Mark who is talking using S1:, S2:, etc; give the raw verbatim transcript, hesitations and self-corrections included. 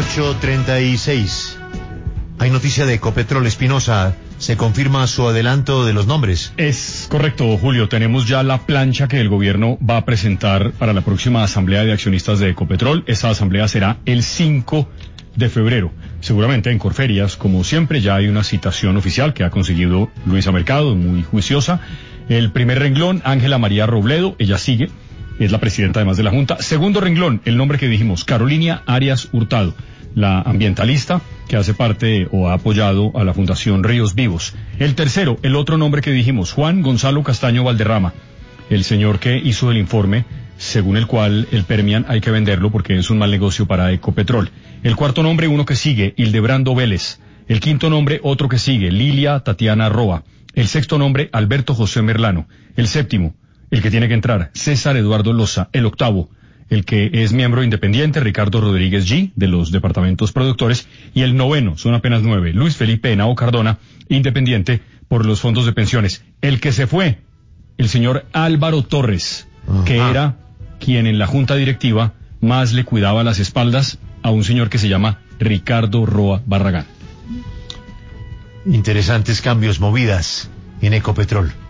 S1: ocho treinta y seis. Hay noticia de Ecopetrol. Espinosa, ¿se confirma su adelanto de los nombres?
S2: Es correcto, Julio. Tenemos ya la plancha que el gobierno va a presentar para la próxima asamblea de accionistas de Ecopetrol. Esa asamblea será el cinco de febrero. Seguramente en Corferias, como siempre, ya hay una citación oficial que ha conseguido Luisa Mercado, muy juiciosa. El primer renglón, Ángela María Robledo, ella sigue, es la presidenta además de la Junta. Segundo renglón, el nombre que dijimos, Carolina Arias Hurtado, la ambientalista que hace parte o ha apoyado a la Fundación Ríos Vivos. El tercero, el otro nombre que dijimos, Juan Gonzalo Castaño Valderrama, el señor que hizo el informe según el cual el Permian hay que venderlo porque es un mal negocio para Ecopetrol. El cuarto nombre, uno que sigue, Hildebrando Vélez. El quinto nombre, otro que sigue, Lilia Tatiana Roa. El sexto nombre, Alberto José Merlano. El séptimo, el que tiene que entrar, César Eduardo Loza. El octavo, el que es miembro independiente, Ricardo Rodríguez G, de los departamentos productores. Y el noveno, son apenas nueve, Luis Felipe Henao Cardona, independiente por los fondos de pensiones. El que se fue, el señor Álvaro Torres, que
S1: Ajá.
S2: era quien en la junta directiva más le cuidaba las espaldas a un señor que se llama Ricardo Roa Barragán.
S1: Interesantes cambios, movidas en Ecopetrol.